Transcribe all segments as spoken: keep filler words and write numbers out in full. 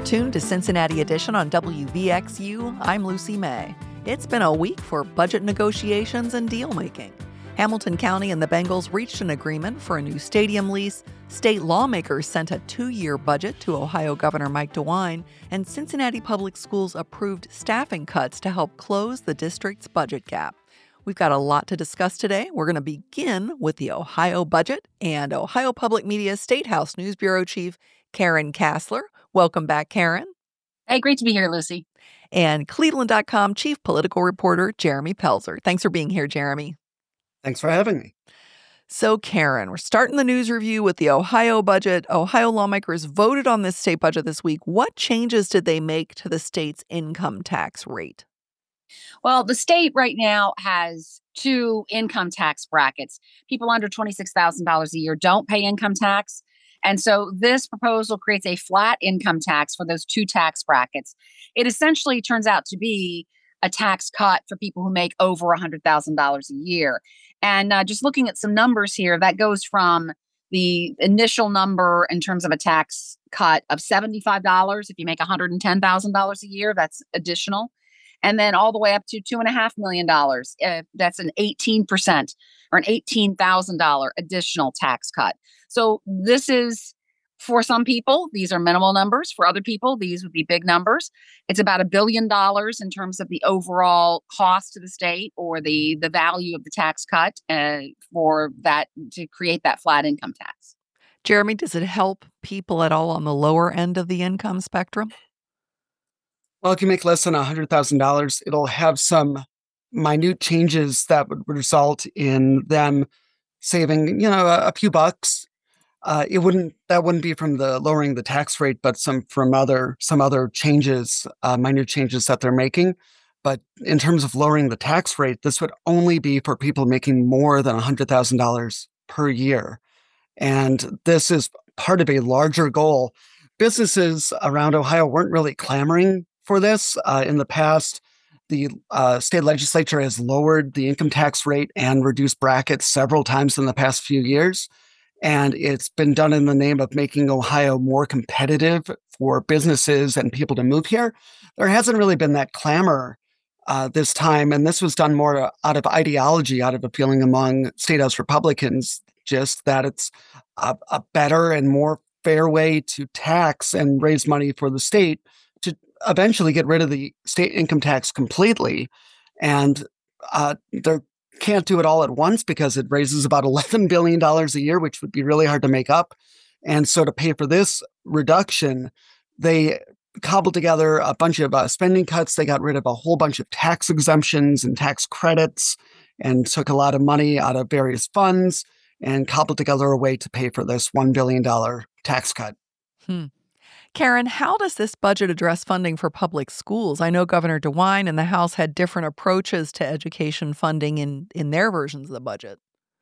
tuned to Cincinnati Edition on W V X U. I'm Lucy May. It's been a week for budget negotiations and deal-making. Hamilton County and the Bengals reached an agreement for a new stadium lease. State lawmakers sent a two-year budget to Ohio Governor Mike DeWine, and Cincinnati Public Schools approved staffing cuts to help close the district's budget gap. We've got a lot to discuss today. We're going to begin with the Ohio budget and Ohio Public Media State House News Bureau Chief Karen Kasler. Welcome back, Karen. Hey, great to be here, Lucy. And Cleveland dot com Chief Political Reporter Jeremy Pelzer. Thanks for being here, Jeremy. Thanks for having me. So, Karen, we're starting the news review with the Ohio budget. Ohio lawmakers voted on this state budget this week. What changes did they make to the state's income tax rate? Well, the state right now has two income tax brackets. People under twenty-six thousand dollars a year don't pay income tax. And so this proposal creates a flat income tax for those two tax brackets. It essentially turns out to be a tax cut for people who make over one hundred thousand dollars a year. And uh, just looking at some numbers here, that goes from the initial number in terms of a tax cut of seventy-five dollars. If you make one hundred ten thousand dollars a year, that's additional. And then all the way up to two point five million dollars. Uh, that's an eighteen percent or an eighteen thousand dollars additional tax cut. So this is, for some people, these are minimal numbers. For other people, these would be big numbers. It's about a billion dollars in terms of the overall cost to the state or the, the value of the tax cut uh, for that to create that flat income tax. Jeremy, does it help people at all on the lower end of the income spectrum? Well, if you make less than one hundred thousand dollars, it'll have some minute changes that would result in them saving, you know, a, a few bucks. Uh, it wouldn't that wouldn't be from the lowering the tax rate, but some from other some other changes, uh, minute changes that they're making. But in terms of lowering the tax rate, this would only be for people making more than one hundred thousand dollars per year. And this is part of a larger goal. Businesses around Ohio weren't really clamoring for this. Uh, in the past, the uh, state legislature has lowered the income tax rate and reduced brackets several times in the past few years. And it's been done in the name of making Ohio more competitive for businesses and people to move here. There hasn't really been that clamor uh, this time. And this was done more out of ideology, out of a feeling among State House Republicans, just that it's a, a better and more fair way to tax and raise money for the state to eventually get rid of the state income tax completely. And uh, they're can't do it all at once because it raises about eleven billion dollars a year, which would be really hard to make up. And so to pay for this reduction, they cobbled together a bunch of uh, spending cuts. They got rid of a whole bunch of tax exemptions and tax credits and took a lot of money out of various funds and cobbled together a way to pay for this one billion dollars tax cut. Hmm. Karen, how does this budget address funding for public schools? I know Governor DeWine and the House had different approaches to education funding in, in their versions of the budget.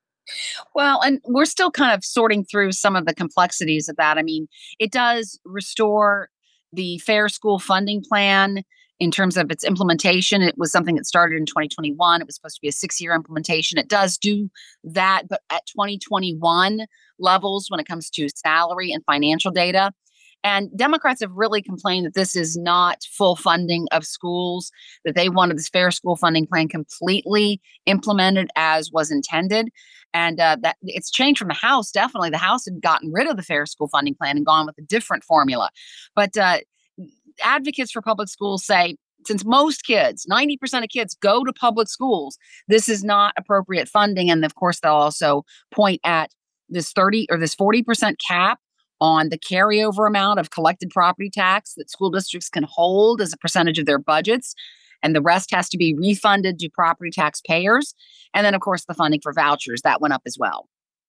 Well, and we're still kind of sorting through some of the complexities of that. I mean, it does restore the Fair School Funding Plan in terms of its implementation. It was something that started in twenty twenty-one. It was supposed to be a six-year implementation. It does do that, but at twenty twenty-one levels when it comes to salary and financial data. And Democrats have really complained that this is not full funding of schools, that they wanted this Fair School Funding Plan completely implemented as was intended. And uh, that it's changed from the House. Definitely, the House had gotten rid of the Fair School Funding Plan and gone with a different formula. But uh, advocates for public schools say, since most kids, ninety percent of kids go to public schools, this is not appropriate funding. And of course, they'll also point at this thirty or this forty percent cap on the carryover amount of collected property tax that school districts can hold as a percentage of their budgets. And the rest has to be refunded to property tax payers. And then, of course, the funding for vouchers, that went up as well.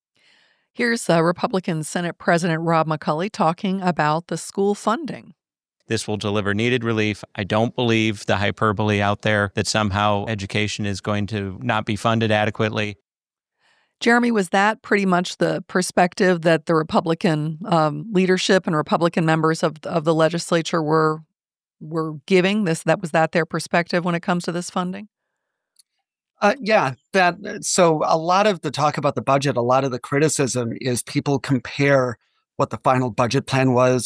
Here's uh, Republican Senate President Rob McCulley talking about the school funding. This will deliver needed relief. I don't believe the hyperbole out there that somehow education is going to not be funded adequately. Jeremy, was that pretty much the perspective that the Republican um, leadership and Republican members of of the legislature were were giving? This that was that their perspective when it comes to this funding? Uh, yeah, that. So a lot of the talk about the budget, a lot of the criticism is people compare what the final budget plan was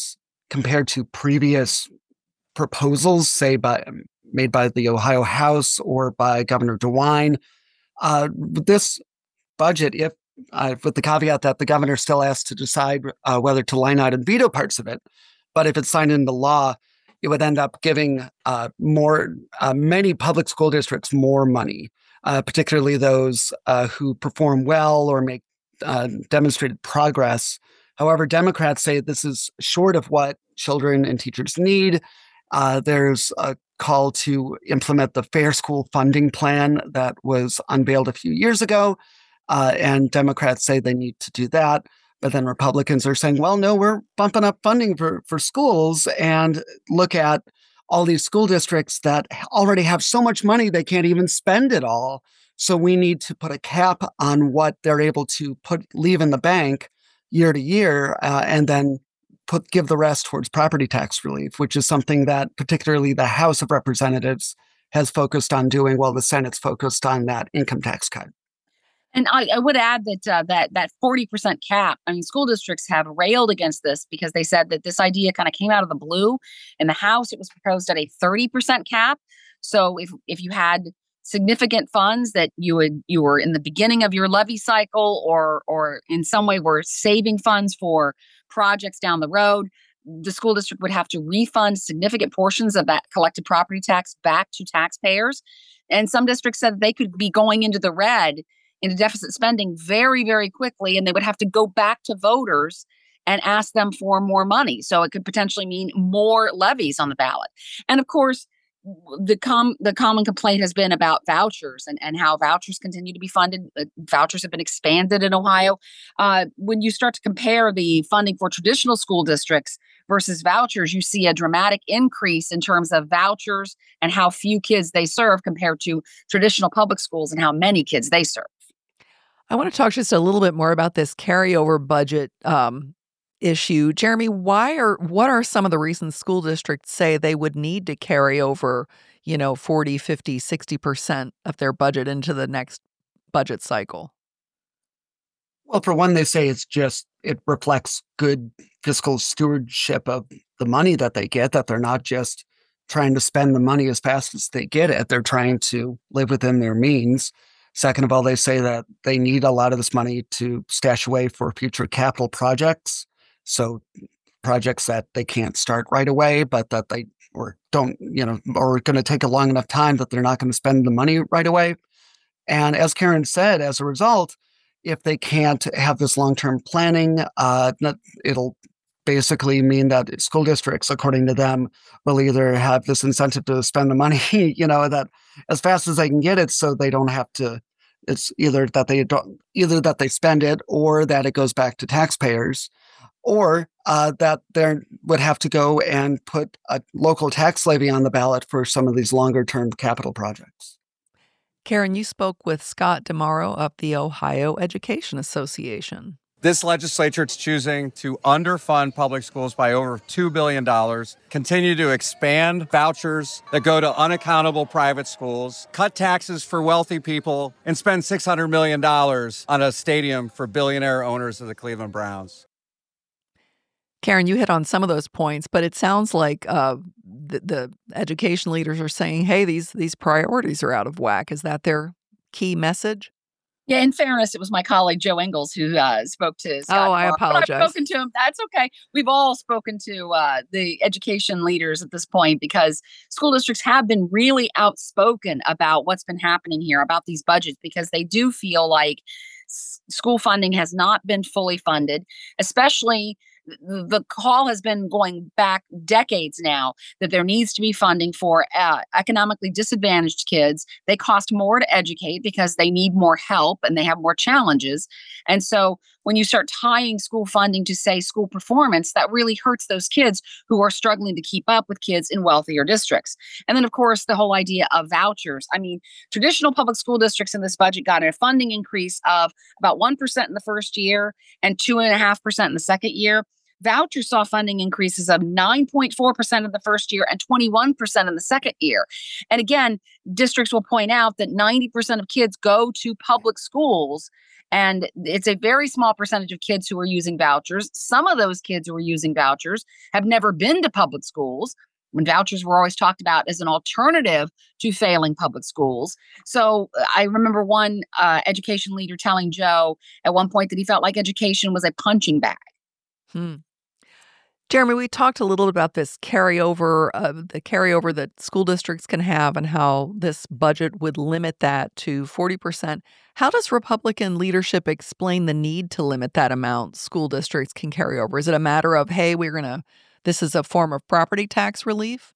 compared to previous proposals, say by made by the Ohio House or by Governor DeWine. Uh, this budget, if uh, with the caveat that the governor still has to decide uh, whether to line item veto parts of it, but if it's signed into law, it would end up giving uh, more uh, many public school districts more money, uh, particularly those uh, who perform well or make uh, demonstrated progress. However, Democrats say this is short of what children and teachers need. Uh, there's a call to implement the Fair School Funding Plan that was unveiled a few years ago, uh, and Democrats say they need to do that. But then Republicans are saying, well, no, we're bumping up funding for, for schools, and look at all these school districts that already have so much money they can't even spend it all. So we need to put a cap on what they're able to put leave in the bank year to year, uh, and then put give the rest towards property tax relief, which is something that particularly the House of Representatives has focused on doing, while the Senate's focused on that income tax cut. And I, I would add that uh, that that forty percent cap, I mean, school districts have railed against this because they said that this idea kind of came out of the blue. In the House, it was proposed at a thirty percent cap. So if if you had significant funds that you would you were in the beginning of your levy cycle, or or in some way were saving funds for projects down the road, the school district would have to refund significant portions of that collected property tax back to taxpayers. And some districts said that they could be going into the red into deficit spending very, very quickly, and they would have to go back to voters and ask them for more money. So it could potentially mean more levies on the ballot. And of course, the com the common complaint has been about vouchers and, and how vouchers continue to be funded. Uh, vouchers have been expanded in Ohio. Uh, when you start to compare the funding for traditional school districts versus vouchers, you see a dramatic increase in terms of vouchers and how few kids they serve compared to traditional public schools and how many kids they serve. I want to talk just a little bit more about this carryover budget um, issue. Jeremy, why are what are some of the reasons school districts say they would need to carry over, you know, forty, fifty, sixty percent of their budget into the next budget cycle? Well, for one, they say it's just, it reflects good fiscal stewardship of the money that they get, that they're not just trying to spend the money as fast as they get it. They're trying to live within their means. Second of all, they say that they need a lot of this money to stash away for future capital projects. So projects that they can't start right away, but that they or don't, you know, or going to take a long enough time that they're not going to spend the money right away. And as Karen said, as a result, if they can't have this long-term planning, uh, it'll basically mean that school districts, according to them, will either have this incentive to spend the money, you know, that as fast as they can get it, so they don't have to. It's either that they don't, either that they spend it, or that it goes back to taxpayers, or uh, that they would have to go and put a local tax levy on the ballot for some of these longer-term capital projects. Karen, you spoke with Scott DeMauro of the Ohio Education Association. This legislature is choosing to underfund public schools by over two billion dollars, continue to expand vouchers that go to unaccountable private schools, cut taxes for wealthy people, and spend six hundred million dollars on a stadium for billionaire owners of the Cleveland Browns. Karen, you hit on some of those points, but it sounds like uh, the, the education leaders are saying, hey, these these priorities are out of whack. Is that their key message? Yeah, in fairness, it was my colleague Joe Ingles who uh, spoke to Scott. Oh, I DeMauro. apologize. I've spoken to him. That's okay. We've all spoken to uh, the education leaders at this point, because school districts have been really outspoken about what's been happening here, about these budgets, because they do feel like s- school funding has not been fully funded, especially the call has been going back decades now that there needs to be funding for uh, economically disadvantaged kids. They cost more to educate because they need more help and they have more challenges. And so when you start tying school funding to, say, school performance, that really hurts those kids who are struggling to keep up with kids in wealthier districts. And then, of course, the whole idea of vouchers. I mean, traditional public school districts in this budget got a funding increase of about one percent in the first year and two point five percent in the second year. Vouchers saw funding increases of nine point four percent in the first year and twenty-one percent in the second year. And again, districts will point out that ninety percent of kids go to public schools, and it's a very small percentage of kids who are using vouchers. Some of those kids who are using vouchers have never been to public schools, when vouchers were always talked about as an alternative to failing public schools. So uh, I remember one uh, education leader telling Joe at one point that he felt like education was a punching bag. Hmm. Jeremy, we talked a little about this carryover, uh, the carryover that school districts can have and how this budget would limit that to forty percent. How does Republican leadership explain the need to limit that amount school districts can carry over? Is it a matter of, hey, we're going to this is a form of property tax relief?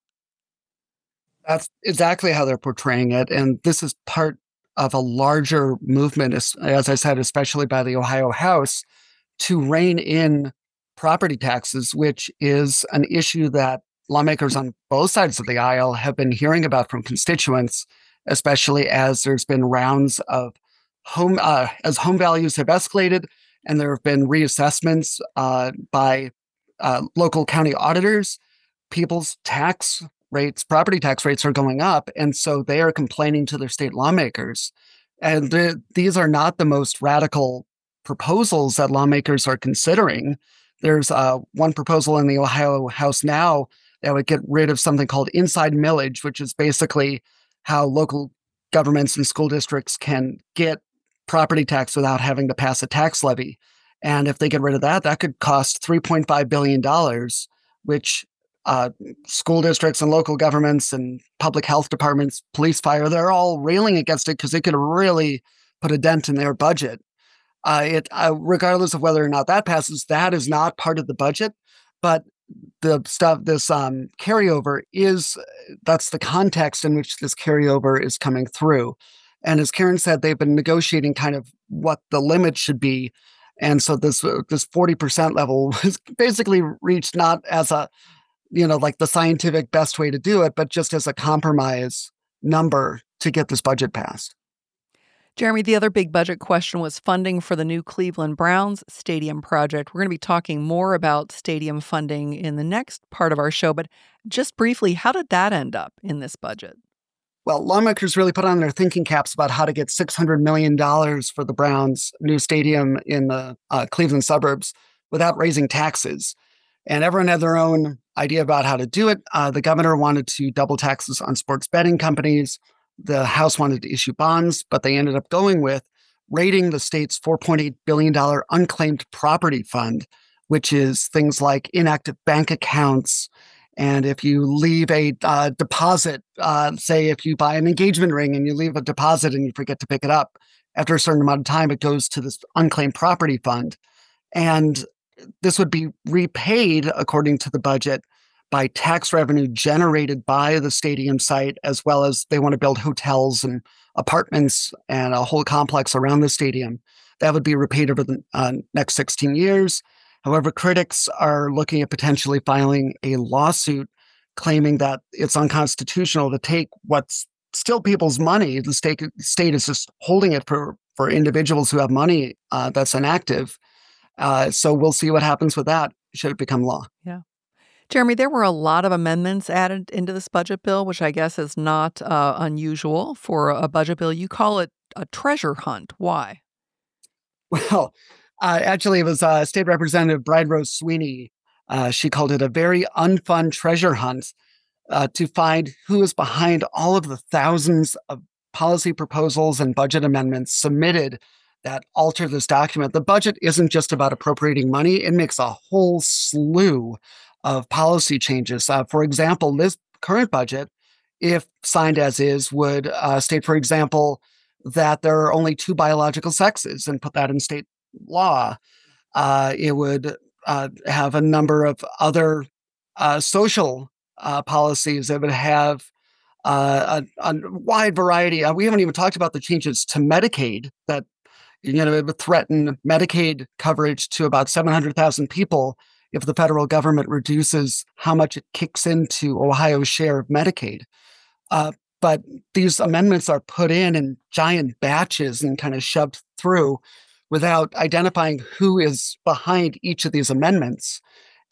That's exactly how they're portraying it. And this is part of a larger movement, as, as I said, especially by the Ohio House, to rein in property taxes, which is an issue that lawmakers on both sides of the aisle have been hearing about from constituents, especially as there's been rounds of home, uh, as home values have escalated, and there have been reassessments uh, by Uh, local county auditors. People's tax rates, property tax rates are going up. And so they are complaining to their state lawmakers. And the, these are not the most radical proposals that lawmakers are considering. There's uh, one proposal in the Ohio House now that would get rid of something called inside millage, which is basically how local governments and school districts can get property tax without having to pass a tax levy. And if they get rid of that, that could cost three point five billion dollars, which uh, school districts and local governments and public health departments, police, fire, they're all railing against it because it could really put a dent in their budget. Uh, it, uh, regardless of whether or not that passes, that is not part of the budget. But the stuff, this um, carryover is, that's the context in which this carryover is coming through. And as Karen said, they've been negotiating kind of what the limit should be. And so this this forty percent level was basically reached not as a, you know, like the scientific best way to do it, but just as a compromise number to get this budget passed. Jeremy, the other big budget question was funding for the new Cleveland Browns stadium project. We're going to be talking more about stadium funding in the next part of our show, but just briefly, how did that end up in this budget? Well, lawmakers really put on their thinking caps about how to get six hundred million dollars for the Browns' new stadium in the uh, Cleveland suburbs without raising taxes. And everyone had their own idea about how to do it. Uh, the governor wanted to double taxes on sports betting companies. The House wanted to issue bonds, but they ended up going with raiding the state's four point eight billion dollars unclaimed property fund, which is things like inactive bank accounts. And if you leave a uh, deposit, uh, say if you buy an engagement ring and you leave a deposit and you forget to pick it up, after a certain amount of time, it goes to this unclaimed property fund. And this would be repaid, according to the budget, by tax revenue generated by the stadium site, as well as they want to build hotels and apartments and a whole complex around the stadium. That would be repaid over the uh, next sixteen years. However, critics are looking at potentially filing a lawsuit claiming that it's unconstitutional to take what's still people's money. The state, state is just holding it for, for individuals who have money uh, that's inactive. Uh, so we'll see what happens with that should it become law. Yeah. Jeremy, there were a lot of amendments added into this budget bill, which I guess is not uh, unusual for a budget bill. You call it a treasure hunt. Why? Well, Uh, actually, it was uh, State Representative Bride Rose Sweeney. Uh, she called it a very unfun treasure hunt uh, to find who is behind all of the thousands of policy proposals and budget amendments submitted that alter this document. The budget isn't just about appropriating money. It makes a whole slew of policy changes. Uh, for example, this current budget, if signed as is, would uh, state, for example, that there are only two biological sexes and put that in state law. Uh, it would uh, have a number of other uh, social uh, policies. It would have uh, a, a wide variety. Uh, we haven't even talked about the changes to Medicaid that, you know, it would threaten Medicaid coverage to about seven hundred thousand people if the federal government reduces how much it kicks into Ohio's share of Medicaid. Uh, but these amendments are put in in giant batches and kind of shoved through without identifying who is behind each of these amendments.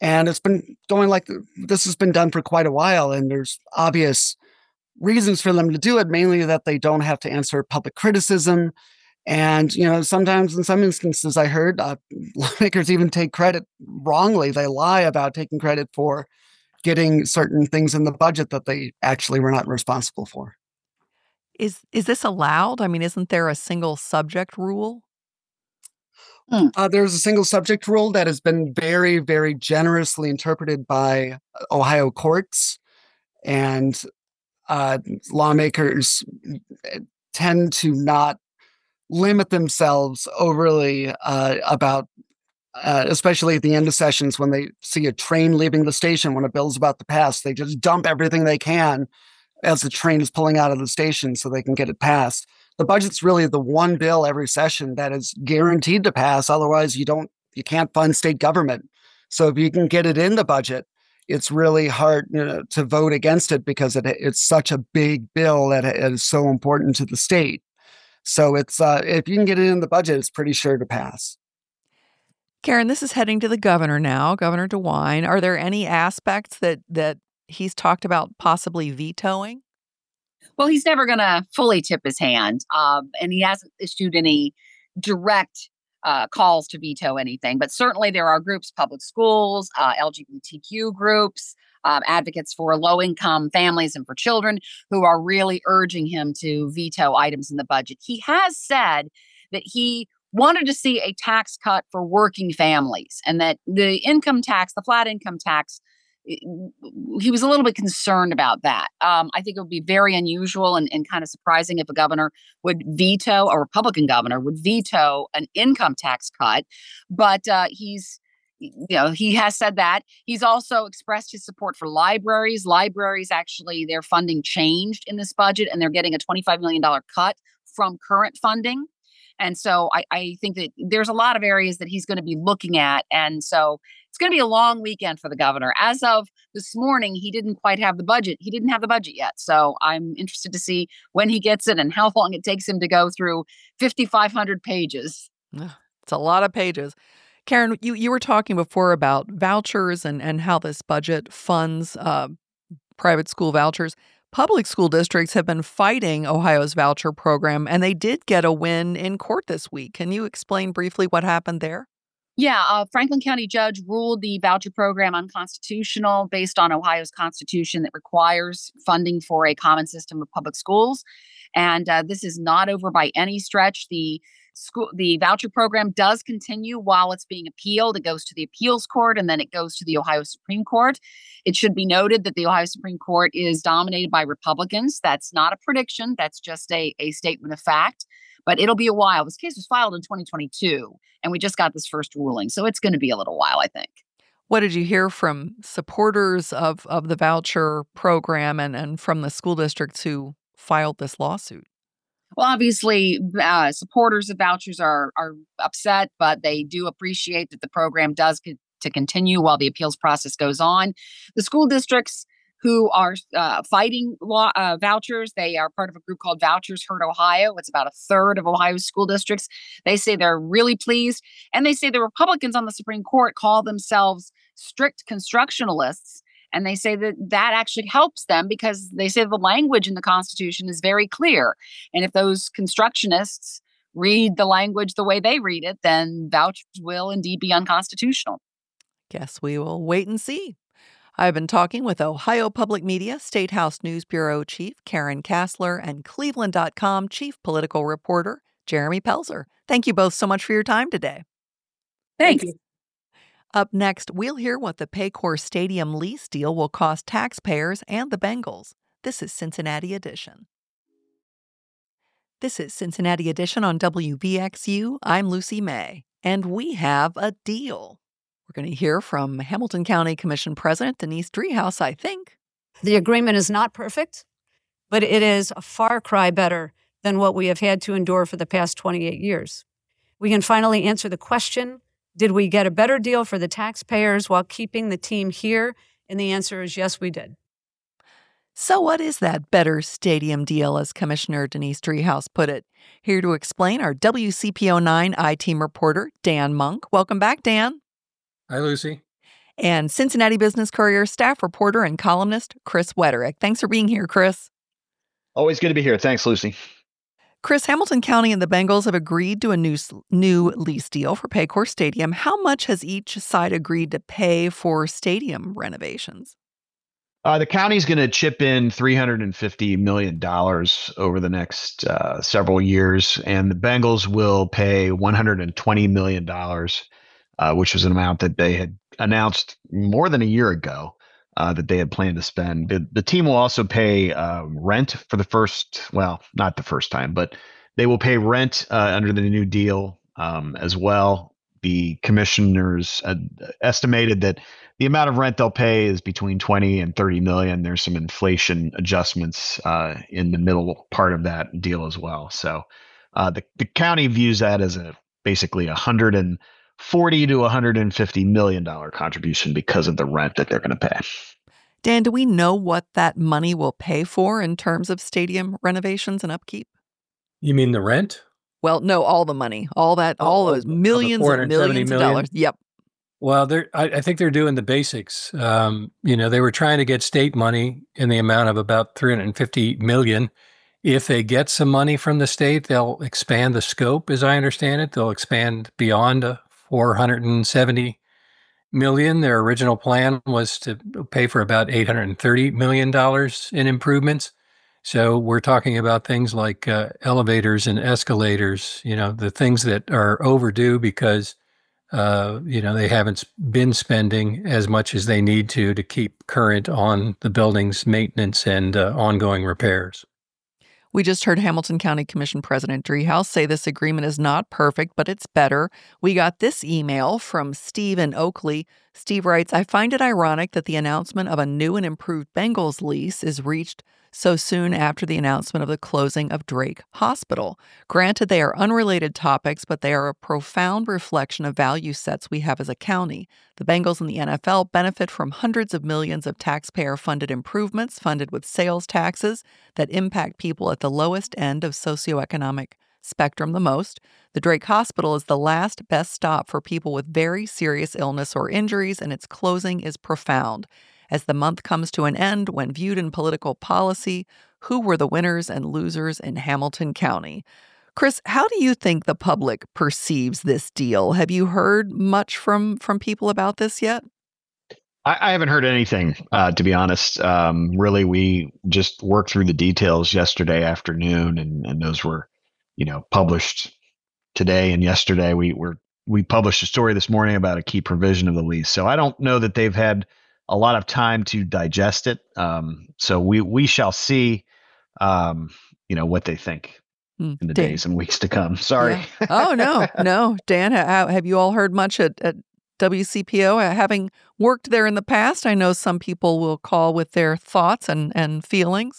And it's been going like this has been done for quite a while, and there's obvious reasons for them to do it, mainly that they don't have to answer public criticism. And, you know, sometimes in some instances I heard uh, lawmakers even take credit wrongly. They lie about taking credit for getting certain things in the budget that they actually were not responsible for. Is is this allowed? I mean, isn't there a single subject rule? Hmm. Uh, there's a single subject rule that has been very, very generously interpreted by Ohio courts, and uh, lawmakers tend to not limit themselves overly uh, about, uh, especially at the end of sessions when they see a train leaving the station when a bill's about to pass. They just dump everything they can as the train is pulling out of the station so they can get it passed. The budget's really the one bill every session that is guaranteed to pass. Otherwise, you don't, you can't fund state government. So if you can get it in the budget, it's really hard, you know, to vote against it because it, it's such a big bill that it is so important to the state. So it's uh, if you can get it in the budget, it's pretty sure to pass. Karen, this is heading to the governor now, Governor DeWine. Are there any aspects that that he's talked about possibly vetoing? Well, he's never going to fully tip his hand, um, and he hasn't issued any direct uh, calls to veto anything. But certainly there are groups, public schools, uh, L G B T Q groups, um, advocates for low-income families and for children who are really urging him to veto items in the budget. He has said that he wanted to see a tax cut for working families and that the income tax, the flat income tax, he was a little bit concerned about that. Um, I think it would be very unusual and, and kind of surprising if a governor would veto, a Republican governor would veto an income tax cut. But uh, he's, you know, he has said that. He's also expressed his support for libraries. Libraries, actually, their funding changed in this budget, and they're getting a twenty-five million dollars cut from current funding. And so I, I think that there's a lot of areas that he's going to be looking at. And so it's going to be a long weekend for the governor. As of this morning, he didn't quite have the budget. He didn't have the budget yet. So I'm interested to see when he gets it and how long it takes him to go through fifty-five hundred pages. It's a lot of pages. Karen, you, you were talking before about vouchers and, and how this budget funds uh, private school vouchers. Public school districts have been fighting Ohio's voucher program, and they did get a win in court this week. Can you explain briefly what happened there? Yeah, a Franklin County judge ruled the voucher program unconstitutional based on Ohio's constitution that requires funding for a common system of public schools. And uh, this is not over by any stretch. The school, the voucher program does continue while it's being appealed. It goes to the appeals court and then it goes to the Ohio Supreme Court. It should be noted that the Ohio Supreme Court is dominated by Republicans. That's not a prediction. That's just a, a statement of fact. But it'll be a while. This case was filed in twenty twenty-two, and we just got this first ruling. So it's going to be a little while, I think. What did you hear from supporters of, of the voucher program and, and from the school districts who filed this lawsuit? Well, obviously, uh, supporters of vouchers are are upset, but they do appreciate that the program does co- to continue while the appeals process goes on. The school districts who are uh, fighting law, uh, vouchers, they are part of a group called Vouchers Hurt Ohio. It's about a third of Ohio's school districts. They say they're really pleased, and they say the Republicans on the Supreme Court call themselves strict constructionalists. And they say that that actually helps them because they say the language in the Constitution is very clear. And if those constructionists read the language the way they read it, then vouchers will indeed be unconstitutional. Guess we will wait and see. I've been talking with Ohio Public Media State House News Bureau Chief Karen Kasler and Cleveland dot com Chief Political Reporter Jeremy Pelzer. Thank you both so much for your time today. Thanks. Thank you. Up next, we'll hear what the Paycor Stadium lease deal will cost taxpayers and the Bengals. This is Cincinnati Edition. This is Cincinnati Edition on W V X U. I'm Lucy May, and we have a deal. We're going to hear from Hamilton County Commission President Denise Driehaus, I think. The agreement is not perfect, but it is a far cry better than what we have had to endure for the past twenty-eight years. We can finally answer the question, did we get a better deal for the taxpayers while keeping the team here? And the answer is yes, we did. So what is that better stadium deal, as Commissioner Denise Driehaus put it? Here to explain, our W C P O nine I-Team reporter, Dan Monk. Welcome back, Dan. Hi, Lucy. and Cincinnati Business Courier staff reporter and columnist Chris Wetterick. Thanks for being here, Chris. Always good to be here. Thanks, Lucy. Chris, Hamilton County and the Bengals have agreed to a new new lease deal for Paycor Stadium. How much has each side agreed to pay for stadium renovations? Uh, the county's going to chip in three hundred fifty million dollars over the next uh, several years, and the Bengals will pay one hundred twenty million dollars, uh, which was an amount that they had announced more than a year ago uh, that they had planned to spend. The, the team will also pay uh, rent for the first, well, not the first time, but they will pay rent uh, under the new deal um, as well. The commissioners uh, estimated that the amount of rent they'll pay is between twenty and thirty million. There's some inflation adjustments uh, in the middle part of that deal as well. So uh, the, the county views that as a basically a one hundred forty to one hundred fifty million dollars contribution because of the rent that they're going to pay. Dan, do we know what that money will pay for in terms of stadium renovations and upkeep? You mean the rent? Well, no, all the money, all that, Oh, all those millions and millions of dollars. Yep. Well, they're, I, I think they're doing the basics. Um, you know, they were trying to get state money in the amount of about three hundred fifty million dollars. If they get some money from the state, they'll expand the scope, as I understand it. They'll expand beyond uh, four hundred seventy million dollars. Their original plan was to pay for about eight hundred thirty million dollars in improvements. So we're talking about things like uh, elevators and escalators, you know, the things that are overdue because Uh, you know, they haven't been spending as much as they need to to keep current on the building's maintenance and uh, ongoing repairs. We just heard Hamilton County Commission President Driehaus say this agreement is not perfect, but it's better. We got this email from Steve in Oakley. Steve writes, I find it ironic that the announcement of a new and improved Bengals lease is reached so soon after the announcement of the closing of Drake Hospital. Granted, they are unrelated topics, but they are a profound reflection of value sets we have as a county. The Bengals and the N F L benefit from hundreds of millions of taxpayer-funded improvements funded with sales taxes that impact people at the lowest end of socioeconomic spectrum the most. The Drake Hospital is the last best stop for people with very serious illness or injuries, and its closing is profound. As the month comes to an end, when viewed in political policy, who were the winners and losers in Hamilton County? Chris, how do you think the public perceives this deal? Have you heard much from, from people about this yet? I, I haven't heard anything, uh, to be honest. Um, really, we just worked through the details yesterday afternoon, and, and those were, you know, published today and yesterday. We were we published a story this morning about a key provision of the lease. So I don't know that they've had a lot of time to digest it. Um, so we we shall see, um, you know, what they think mm, in the Dan. days and weeks to come. Sorry. Yeah. Oh, no, no. Dan, how, have you all heard much at, at W C P O? Having worked there in the past, I know some people will call with their thoughts and, and feelings.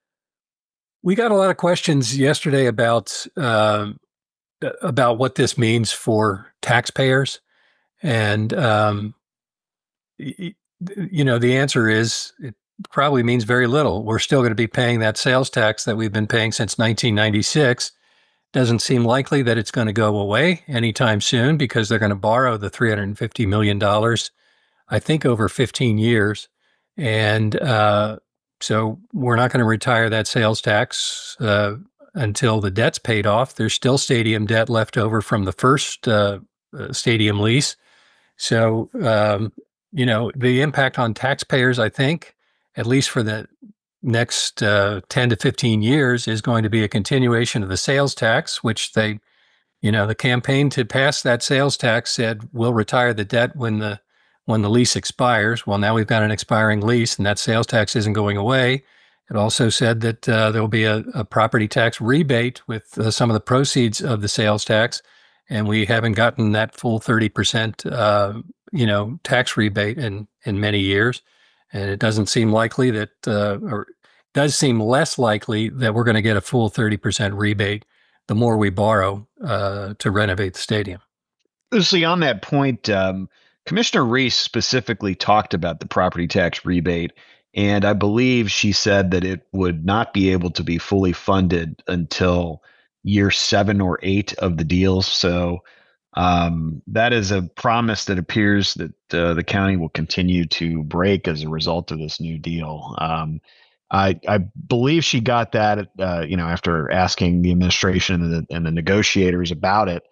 We got a lot of questions yesterday about uh, about what this means for taxpayers. And, um, y- you know, the answer is it probably means very little. We're still going to be paying that sales tax that we've been paying since nineteen ninety-six. Doesn't seem likely that it's going to go away anytime soon because they're going to borrow the three hundred fifty million dollars, I think, over fifteen years. And uh, so we're not going to retire that sales tax uh, until the debt's paid off. There's still stadium debt left over from the first uh, stadium lease. So, um, you know, the impact on taxpayers, I think, at least for the next uh, ten to fifteen years, is going to be a continuation of the sales tax, which they, you know, the campaign to pass that sales tax said we'll retire the debt when the when the lease expires. Well, now we've got an expiring lease and that sales tax isn't going away. It also said that uh, there will be a, a property tax rebate with uh, some of the proceeds of the sales tax. And we haven't gotten that full thirty percent, uh, you know, tax rebate in, in many years. And it doesn't seem likely that, uh, or does seem less likely that we're going to get a full thirty percent rebate the more we borrow uh, to renovate the stadium. Lucy, on that point, um, Commissioner Reese specifically talked about the property tax rebate. And I believe she said that it would not be able to be fully funded until year seven or eight of the deals. So Um, that is a promise that appears that uh, the county will continue to break as a result of this new deal. Um, I, I believe she got that, uh, you know, after asking the administration and the, and the negotiators about it.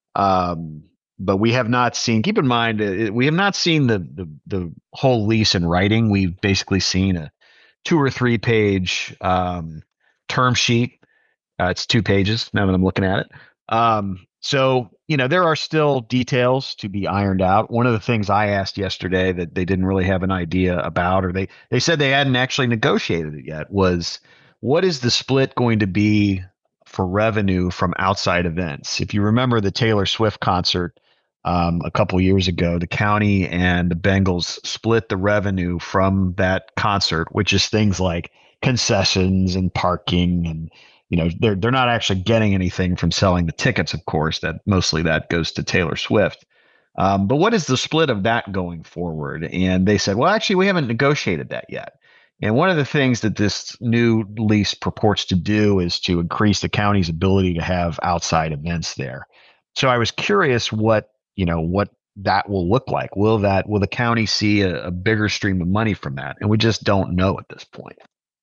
Um, but we have not seen. Keep in mind, uh, we have not seen the, the the whole lease in writing. We've basically seen a two or three page um, term sheet. Uh, it's two pages now that I'm looking at it. Um, so, you know, there are still details to be ironed out. One of the things I asked yesterday that they didn't really have an idea about, or they, they said they hadn't actually negotiated it yet, was what is the split going to be for revenue from outside events? If you remember the Taylor Swift concert um, a couple years ago, the county and the Bengals split the revenue from that concert, which is things like concessions and parking, and you know, they're they're not actually getting anything from selling the tickets, of course. That mostly that goes to Taylor Swift. Um, but what is the split of that going forward? And they said, well, actually, we haven't negotiated that yet. And one of the things that this new lease purports to do is to increase the county's ability to have outside events there. So I was curious what, you know, what that will look like. Will that will the county see a, a bigger stream of money from that? And we just don't know at this point.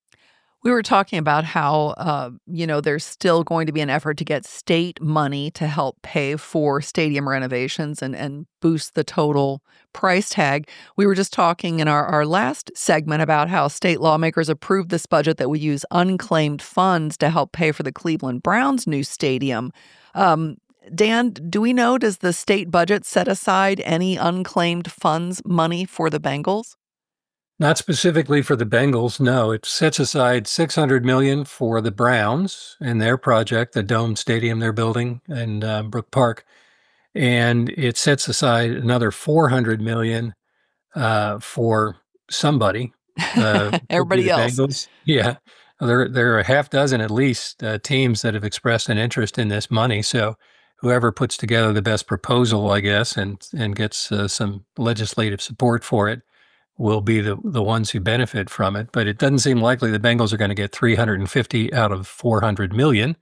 We were talking about how, uh, you know, there's still going to be an effort to get state money to help pay for stadium renovations and, and boost the total price tag. We were just talking in our, our last segment about how state lawmakers approved this budget that would use unclaimed funds to help pay for the Cleveland Browns' new stadium. Um, Dan, do we know, does the state budget set aside any unclaimed funds money for the Bengals? Not specifically for the Bengals, no. It sets aside six hundred million dollars for the Browns and their project, the Dome Stadium they're building in uh, Brook Park. And it sets aside another four hundred million dollars uh, for somebody. Uh, Everybody else. Bengals. Yeah. There, there are a half dozen at least uh, teams that have expressed an interest in this money. So whoever puts together the best proposal, I guess, and, and gets uh, some legislative support for it will be the, the ones who benefit from it. But it doesn't seem likely the Bengals are going to get three hundred fifty out of four hundred million.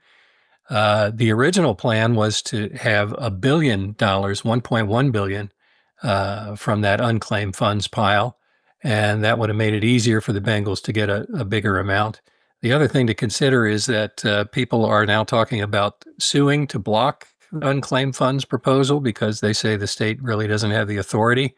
Uh, the original plan was to have a billion dollars, one point one billion, uh, from that unclaimed funds pile, and that would have made it easier for the Bengals to get a, a bigger amount. The other thing to consider is that uh, people are now talking about suing to block unclaimed funds proposal because they say the state really doesn't have the authority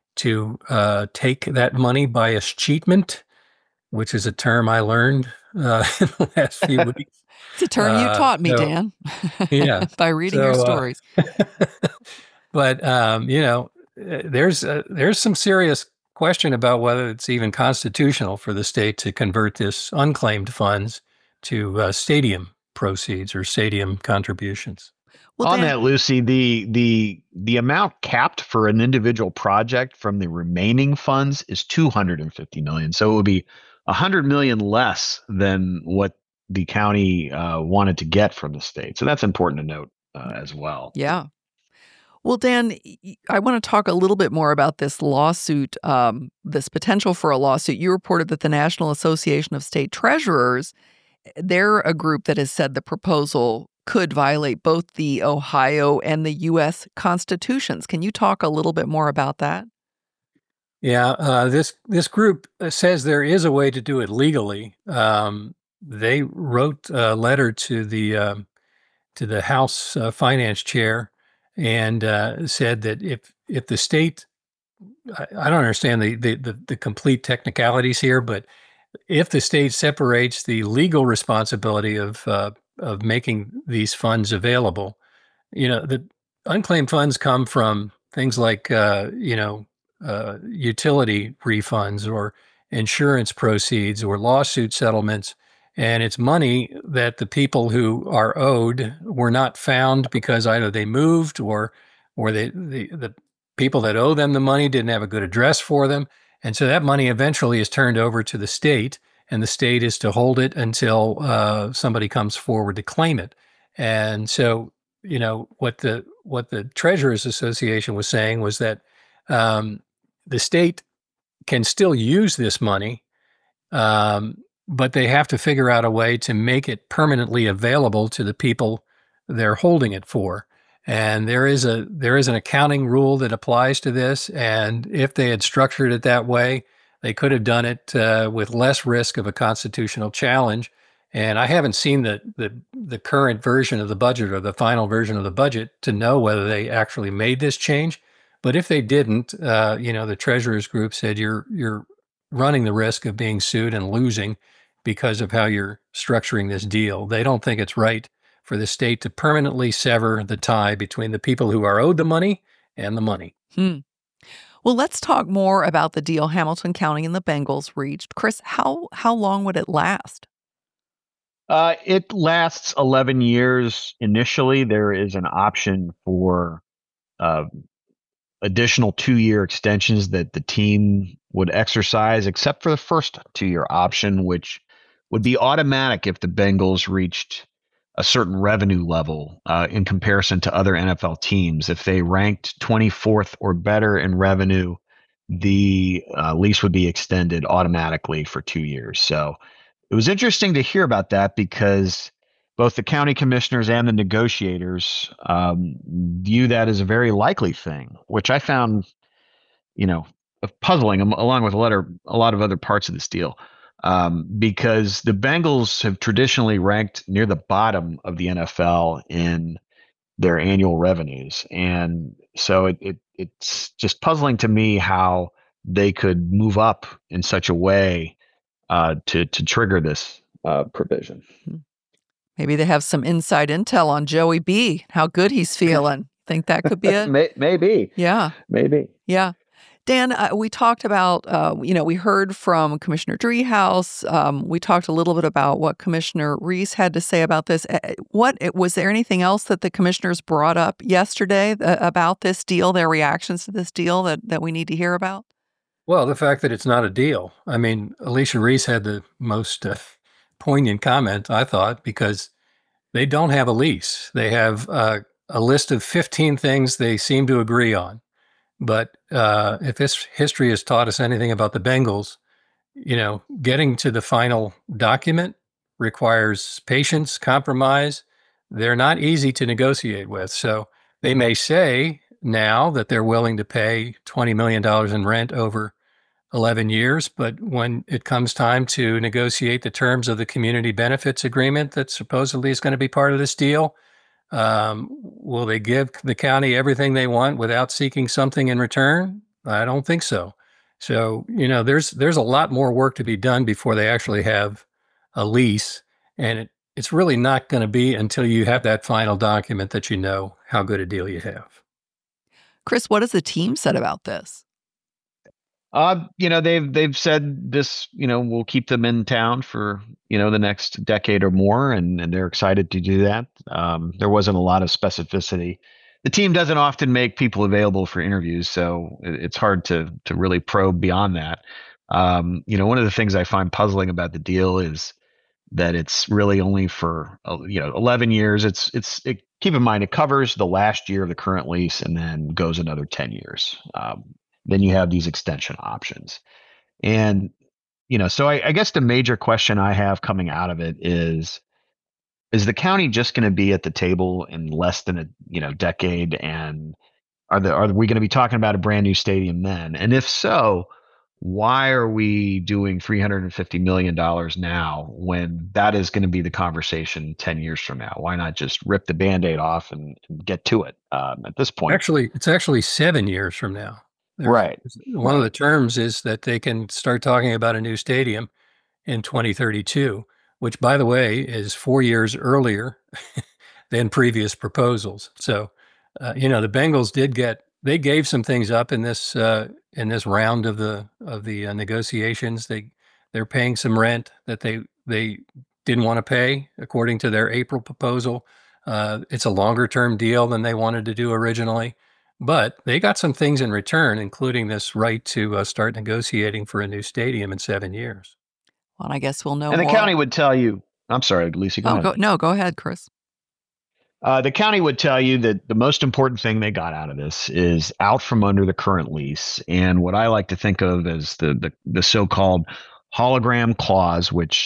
to uh, take that money by escheatment, which is a term I learned uh, in the last few weeks. It's a term you taught me, uh, so, Dan. Yeah, by reading so, your stories. Uh, but um, you know, there's uh, there's some serious question about whether it's even constitutional for the state to convert this unclaimed funds to uh, stadium proceeds or stadium contributions. Well, On Dan, that, Lucy, the the the amount capped for an individual project from the remaining funds is two hundred fifty million dollars. So it would be one hundred million dollars less than what the county uh, wanted to get from the state. So that's important to note uh, as well. Yeah. Well, Dan, I want to talk a little bit more about this lawsuit, um, this potential for a lawsuit. You reported that the National Association of State Treasurers, they're a group that has said the proposal could violate both the Ohio and the U S constitutions. Can you talk a little bit more about that? Yeah, uh, this this group says there is a way to do it legally. Um, they wrote a letter to the um, to the House uh, Finance Chair and uh, said that if if the state, I, I don't understand the, the the the complete technicalities here, but if the state separates the legal responsibility of uh, of making these funds available, you know, the unclaimed funds come from things like, uh, you know, uh, utility refunds or insurance proceeds or lawsuit settlements. And it's money that the people who are owed were not found because either they moved or or they, the, the people that owe them the money didn't have a good address for them. And so that money eventually is turned over to the state, and the state is to hold it until uh, somebody comes forward to claim it. And so, you know, what the what the Treasurers Association was saying was that um, the state can still use this money, um, but they have to figure out a way to make it permanently available to the people they're holding it for. And there is a there is an accounting rule that applies to this. And if they had structured it that way, they could have done it uh, with less risk of a constitutional challenge. And I haven't seen the, the the current version of the budget or the final version of the budget to know whether they actually made this change. But if they didn't, uh, you know, the treasurers group said you're you're running the risk of being sued and losing because of how you're structuring this deal. They don't think it's right for the state to permanently sever the tie between the people who are owed the money and the money. Hmm. Well, let's talk more about the deal Hamilton County and the Bengals reached. Chris, how how long would it last? Uh, it lasts eleven years initially. There is an option for uh, additional two-year extensions that the team would exercise, except for the first two-year option, which would be automatic if the Bengals reached a certain revenue level uh, in comparison to other N F L teams. If they ranked twenty-fourth or better in revenue, the uh, lease would be extended automatically for two years. So it was interesting to hear about that because both the county commissioners and the negotiators um, view that as a very likely thing, which I found, you know, puzzling, along with a lot of, a lot of other parts of this deal. Um, because the Bengals have traditionally ranked near the bottom of the N F L in their annual revenues. And so it, it it's just puzzling to me how they could move up in such a way uh, to, to trigger this uh, provision. Maybe they have some inside intel on Joey B, how good he's feeling. Think that could be it? Maybe. Yeah. Maybe. Yeah. Dan, uh, we talked about, uh, you know, we heard from Commissioner Driehaus. Um, we talked a little bit about what Commissioner Reese had to say about this. Uh, what was there anything else that the commissioners brought up yesterday uh, about this deal, their reactions to this deal that, that we need to hear about? Well, the fact that it's not a deal. I mean, Alicia Reese had the most uh, poignant comment, I thought, because they don't have a lease. They have uh, a list of fifteen things they seem to agree on. But uh, if this history has taught us anything about the Bengals, you know, getting to the final document requires patience, compromise. They're not easy to negotiate with. So they may say now that they're willing to pay twenty million dollars in rent over eleven years, but when it comes time to negotiate the terms of the community benefits agreement that supposedly is going to be part of this deal, Um, will they give the county everything they want without seeking something in return? I don't think so. So, you know, there's there's a lot more work to be done before they actually have a lease. And it, it's really not going to be until you have that final document that you know how good a deal you have. Chris, what has the team said about this? Uh, you know, they've they've said this, you know, will keep them in town for, you know, the next decade or more, and, and they're excited to do that. Um, there wasn't a lot of specificity. The team doesn't often make people available for interviews, so it, it's hard to to really probe beyond that. Um, you know, one of the things I find puzzling about the deal is that it's really only for, uh, you know, eleven years. It's it's it, keep in mind it covers the last year of the current lease and then goes another ten years. Um, Then you have these extension options. And, you know, so I, I guess the major question I have coming out of it is, is the county just going to be at the table in less than a, you know, decade? And are the, are we going to be talking about a brand new stadium then? And if so, why are we doing three hundred fifty million dollars now when that is going to be the conversation ten years from now? Why not just rip the Band-Aid off and, and get to it um, at this point? Actually, it's actually seven years from now. There's, right. One right. of the terms is that they can start talking about a new stadium in twenty thirty-two, which, by the way, is four years earlier than previous proposals. So, uh, you know, the Bengals did get, they gave some things up in this uh, in this round of the of the uh, negotiations. They they're paying some rent that they they didn't want to pay according to their April proposal. Uh, it's a longer term deal than they wanted to do originally. But they got some things in return, including this right to uh, start negotiating for a new stadium in seven years. Well, I guess we'll know And the more. county would tell you, I'm sorry, Lisa, go oh, ahead. Go, no, go ahead, Chris. Uh, the county would tell you that the most important thing they got out of this is out from under the current lease. And what I like to think of as the, the, the so-called hologram clause, which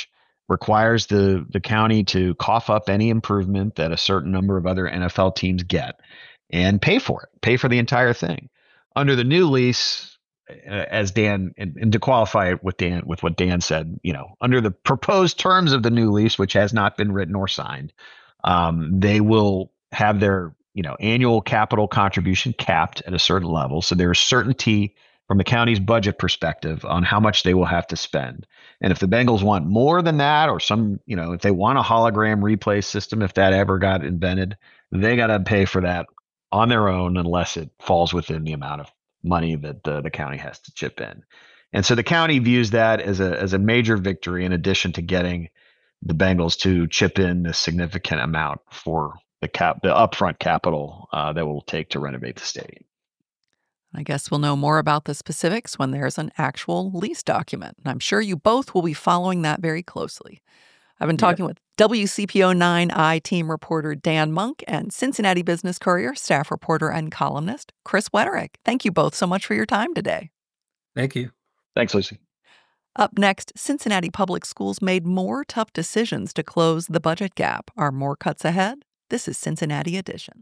requires the the county to cough up any improvement that a certain number of other N F L teams get and pay for it, pay for the entire thing. Under the new lease, uh, as Dan and, and to qualify it with Dan with what Dan said, you know, under the proposed terms of the new lease, which has not been written or signed, um, they will have their you know annual capital contribution capped at a certain level. So there's certainty from the county's budget perspective on how much they will have to spend. And if the Bengals want more than that, or some, you know, if they want a hologram replay system, if that ever got invented, they got to pay for that on their own unless it falls within the amount of money that the, the county has to chip in. And so the county views that as a as a major victory in addition to getting the Bengals to chip in a significant amount for the cap the upfront capital uh, that will take to renovate the stadium. I guess we'll know more about the specifics when there's an actual lease document. And I'm sure you both will be following that very closely. I've been talking yeah. with W C P O nine I team reporter Dan Monk and Cincinnati Business Courier staff reporter and columnist Chris Wetterick. Thank you both so much for your time today. Thank you. Thanks, Lucy. Up next, Cincinnati Public Schools made more tough decisions to close the budget gap. Are more cuts ahead? This is Cincinnati Edition.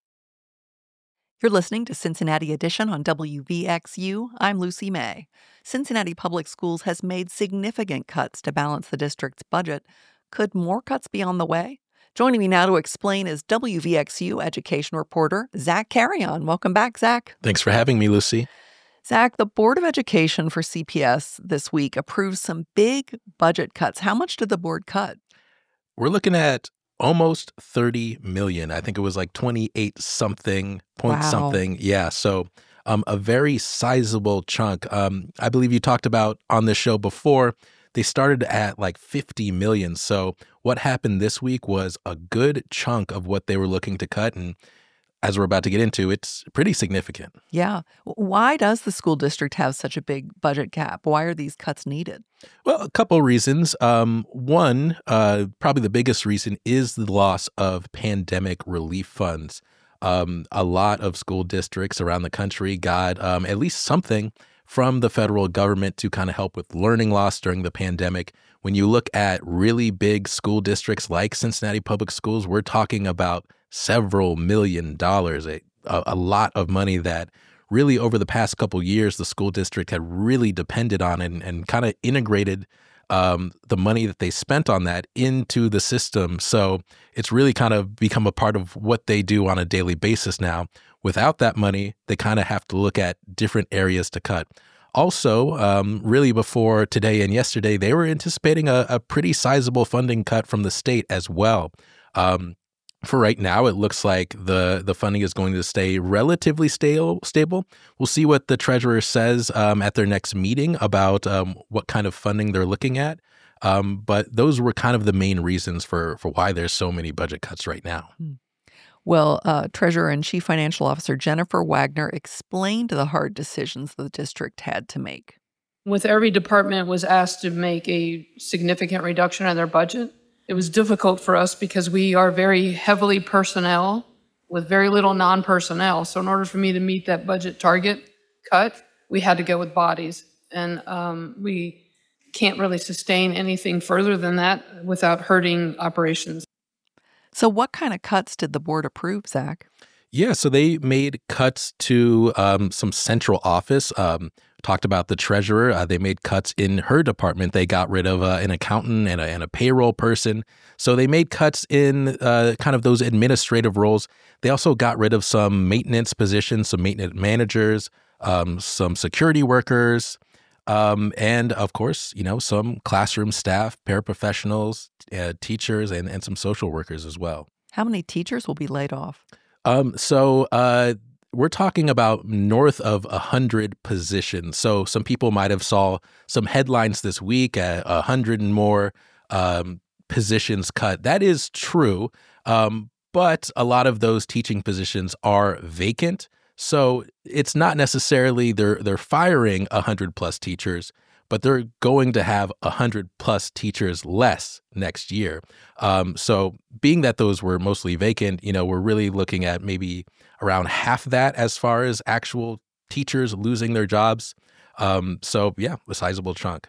You're listening to Cincinnati Edition on W V X U. I'm Lucy May. Cincinnati Public Schools has made significant cuts to balance the district's budget. Could more cuts be on the way? Joining me now to explain is W V X U education reporter Zach Carrion. Welcome back, Zach. Thanks for having me, Lucy. Zach, the Board of Education for C P S this week approved some big budget cuts. How much did the board cut? We're looking at almost thirty million. I think it was like twenty-eight something point wow. something. Yeah. So um, a very sizable chunk. Um, I believe you talked about on this show before, they started at like fifty million. So what happened this week was a good chunk of what they were looking to cut. And as we're about to get into, it's pretty significant. Yeah. Why does the school district have such a big budget cap? Why are these cuts needed? Well, a couple reasons. Um, one, uh, probably the biggest reason is the loss of pandemic relief funds. Um, a lot of school districts around the country got um, at least something from the federal government to kind of help with learning loss during the pandemic. When you look at really big school districts like Cincinnati Public Schools, we're talking about several million dollars, a, a lot of money that really over the past couple years, the school district had really depended on and, and kind of integrated um, the money that they spent on that into the system. So it's really kind of become a part of what they do on a daily basis now. Without that money, they kind of have to look at different areas to cut. Also, um, really before today and yesterday, they were anticipating a, a pretty sizable funding cut from the state as well. Um, For right now, it looks like the, the funding is going to stay relatively stable. stable. We'll see what the treasurer says um, at their next meeting about um, what kind of funding they're looking at. Um, but those were kind of the main reasons for, for why there's so many budget cuts right now. Well, uh, Treasurer and Chief Financial Officer Jennifer Wagner explained the hard decisions the district had to make. With every department was asked to make a significant reduction in their budget. It was difficult for us because we are very heavily personnel with very little non-personnel. So in order for me to meet that budget target cut, we had to go with bodies. And um, we can't really sustain anything further than that without hurting operations. So what kind of cuts did the board approve, Zach? Yeah, so they made cuts to um, some central office. Um, talked about the treasurer. Uh, they made cuts in her department. They got rid of uh, an accountant and a, and a payroll person. So they made cuts in uh, kind of those administrative roles. They also got rid of some maintenance positions, some maintenance managers, um, some security workers, um, and of course, you know, some classroom staff, paraprofessionals, uh, teachers, and, and some social workers as well. How many teachers will be laid off? Um, so uh, we're talking about north of a hundred positions. So some people might have saw some headlines this week at a hundred and more um, positions cut. That is true, um, but a lot of those teaching positions are vacant. So it's not necessarily they're they're firing a hundred plus teachers, but they're going to have a hundred plus teachers less next year. Um, so being that those were mostly vacant, you know, we're really looking at maybe around half that as far as actual teachers losing their jobs. Um, so yeah, a sizable chunk.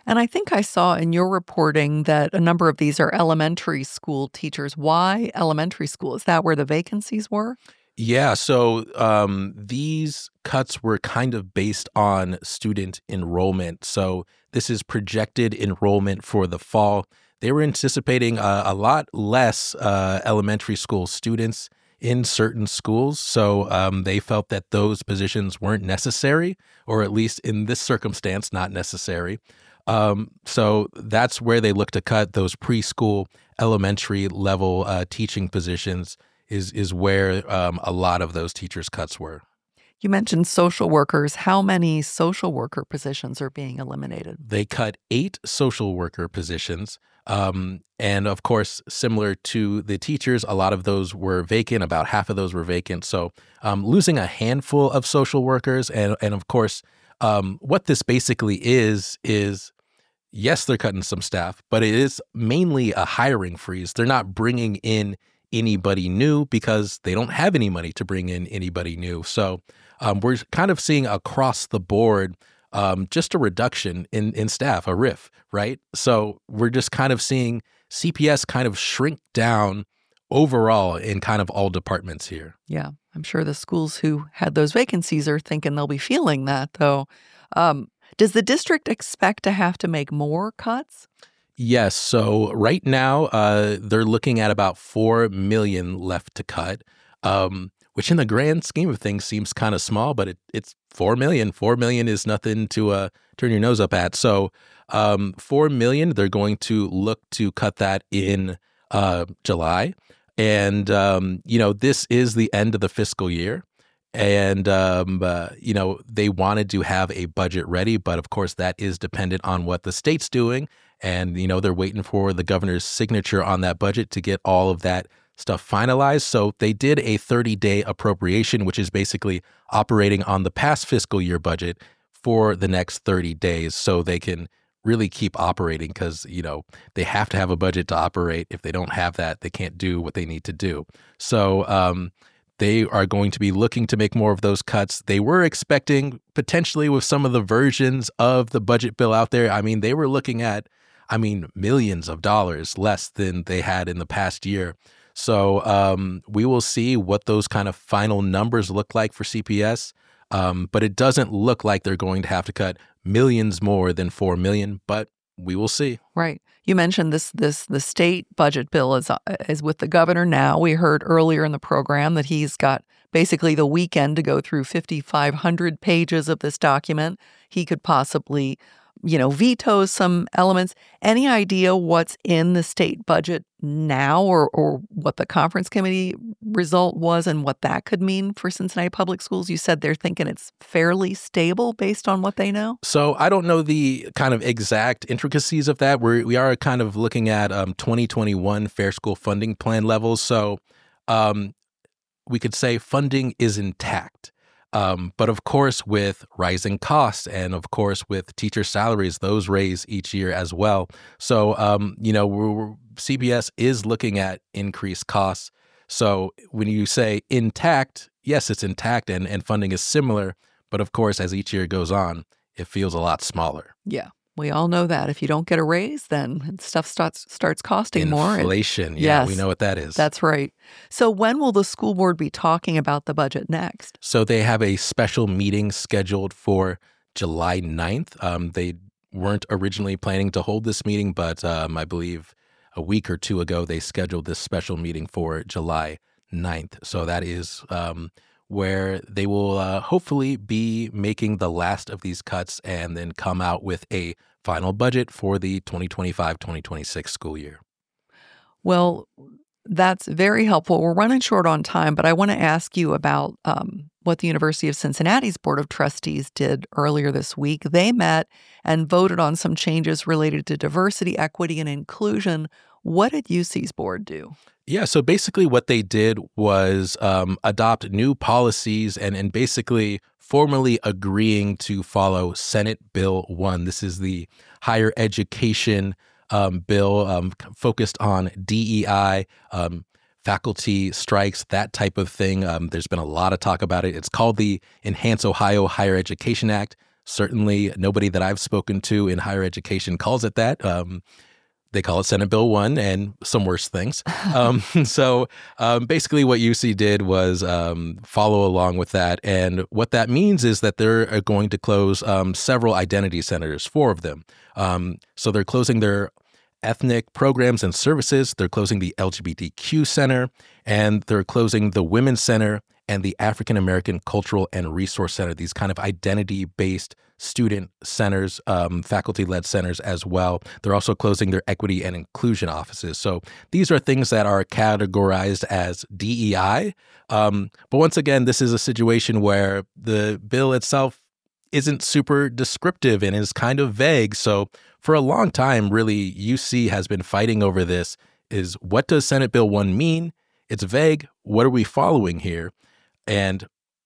And I think I saw in your reporting that a number of these are elementary school teachers. Why elementary school? Is that where the vacancies were? Yeah, so um, these cuts were kind of based on student enrollment. So this is projected enrollment for the fall. They were anticipating a, a lot less uh, elementary school students in certain schools. So um, they felt that those positions weren't necessary, or at least in this circumstance, not necessary. Um, so that's where they look to cut those preschool, elementary level uh, teaching positions. Is is where um, a lot of those teachers' cuts were. You mentioned social workers. How many social worker positions are being eliminated? They cut eight social worker positions. Um, and of course, similar to the teachers, a lot of those were vacant. About half of those were vacant. So um, losing a handful of social workers. And, and of course, um, what this basically is, is yes, they're cutting some staff, but it is mainly a hiring freeze. They're not bringing in anybody new because they don't have any money to bring in anybody new. So um, we're kind of seeing across the board um, just a reduction in, in staff, a R I F, right? So we're just kind of seeing C P S kind of shrink down overall in kind of all departments here. Yeah, I'm sure the schools who had those vacancies are thinking they'll be feeling that, though. Um, does the district expect to have to make more cuts? Yes. So right now, uh, they're looking at about four million dollars left to cut, um, which in the grand scheme of things seems kind of small, but it, it's four million dollars. four million dollars is nothing to uh, turn your nose up at. So um, four million dollars, they're going to look to cut that in uh, July. And, um, you know, this is the end of the fiscal year. And, um, uh, you know, they wanted to have a budget ready, but of course that is dependent on what the state's doing. And, you know, they're waiting for the governor's signature on that budget to get all of that stuff finalized. So they did a thirty-day appropriation, which is basically operating on the past fiscal year budget for the next thirty days so they can really keep operating because, you know, they have to have a budget to operate. If they don't have that, they can't do what they need to do. So um, they are going to be looking to make more of those cuts. They were expecting potentially with some of the versions of the budget bill out there. I mean, they were looking at I mean, millions of dollars less than they had in the past year. So um, we will see what those kind of final numbers look like for C P S. Um, but it doesn't look like they're going to have to cut millions more than four million dollars, but we will see. Right. You mentioned this, this, the state budget bill is, uh, is with the governor now. We heard earlier in the program that he's got basically the weekend to go through fifty-five hundred pages of this document. He could possibly you know, vetoes some elements. Any idea what's in the state budget now or, or what the conference committee result was and what that could mean for Cincinnati Public Schools? You said they're thinking it's fairly stable based on what they know? So I don't know the kind of exact intricacies of that. We're, we are kind of looking at um, twenty twenty-one Fair School Funding Plan levels. So um, we could say funding is intact. Um, but of course, with rising costs and of course, with teacher salaries, those raise each year as well. So, um, you know, we're, we're, C P S is looking at increased costs. So when you say intact, yes, it's intact and, and funding is similar. But of course, as each year goes on, it feels a lot smaller. Yeah. We all know that. If you don't get a raise, then stuff starts starts costing Inflation, more. Inflation, yeah, yes, we know what that is. That's right. So when will the school board be talking about the budget next? So they have a special meeting scheduled for July ninth. Um, they weren't originally planning to hold this meeting, but um, I believe a week or two ago, they scheduled this special meeting for July ninth. So that is um, where they will uh, hopefully be making the last of these cuts and then come out with a final budget for the twenty twenty-five twenty twenty-six school year. Well, that's very helpful. We're running short on time, but I want to ask you about um, what the University of Cincinnati's Board of Trustees did earlier this week. They met and voted on some changes related to diversity, equity, and inclusion. What did U C's board do? Yeah, so basically what they did was um, adopt new policies and, and basically formally agreeing to follow Senate Bill one. This is the higher education um, bill um, focused on D E I, um, faculty strikes, that type of thing. Um, there's been a lot of talk about it. It's called the Enhance Ohio Higher Education Act. Certainly nobody that I've spoken to in higher education calls it that. Um, They call it Senate Bill one and some worse things. Um, so um, basically what U C did was um, follow along with that. And what that means is that they're going to close um, several identity centers, four of them. Um, so they're closing their ethnic programs and services. They're closing the L G B T Q Center, and they're closing the Women's Center and the African American Cultural and Resource Center, these kind of identity-based student centers, um, faculty-led centers as well. They're also closing their equity and inclusion offices. So these are things that are categorized as D E I. Um, but once again, this is a situation where the bill itself isn't super descriptive and is kind of vague. So for a long time, really, U C has been fighting over this is what does Senate Bill one mean? It's vague. What are we following here? And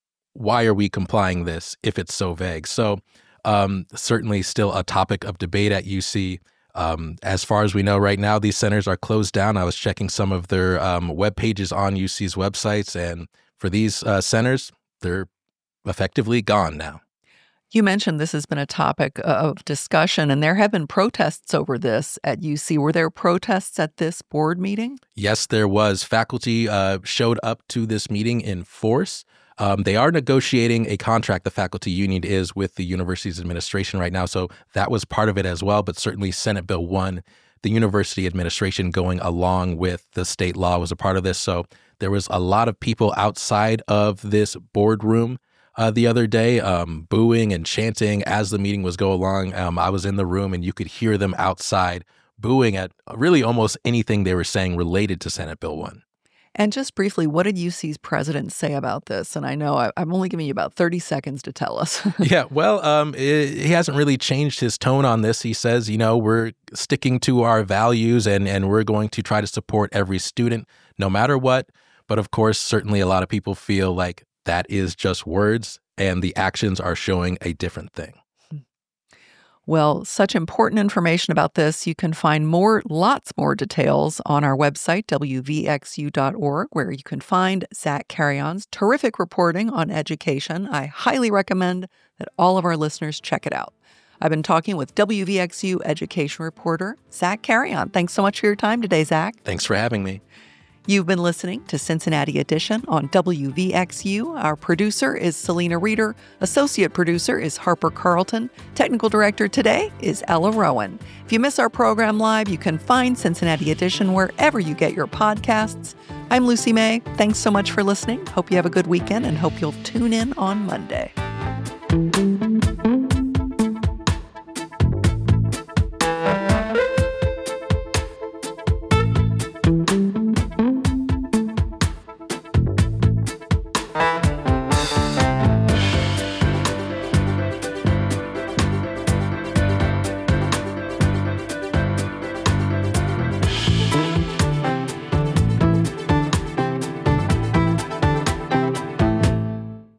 why are we complying this if it's so vague? So um, certainly still a topic of debate at U C. Um, as far as we know right now, these centers are closed down. I was checking some of their um, web pages on U C's websites, and for these uh, centers, they're effectively gone now. You mentioned this has been a topic of discussion, and there have been protests over this at U C. Were there protests at this board meeting? Yes, there was. Faculty uh, showed up to this meeting in force. Um, they are negotiating a contract, the faculty union is, with the university's administration right now. So that was part of it as well. But certainly Senate Bill one, the university administration going along with the state law was a part of this. So there was a lot of people outside of this boardroom Uh, the other day, um, booing and chanting as the meeting was going along. Um, I was in the room and you could hear them outside booing at really almost anything they were saying related to Senate Bill one. And just briefly, what did U C's president say about this? And I know I, I'm only giving you about thirty seconds to tell us. Yeah, well, um, it, he hasn't really changed his tone on this. He says, you know, we're sticking to our values and, and we're going to try to support every student no matter what. But of course, certainly a lot of people feel like that is just words, and the actions are showing a different thing. Well, such important information about this. You can find more, lots more details on our website, W V X U dot org, where you can find Zach Carrion's terrific reporting on education. I highly recommend that all of our listeners check it out. I've been talking with W V X U education reporter Zach Carrion. Thanks so much for your time today, Zach. Thanks for having me. You've been listening to Cincinnati Edition on W V X U. Our producer is Selena Reeder. Associate producer is Harper Carlton. Technical director today is Ella Rowan. If you miss our program live, you can find Cincinnati Edition wherever you get your podcasts. I'm Lucy May. Thanks so much for listening. Hope you have a good weekend and hope you'll tune in on Monday.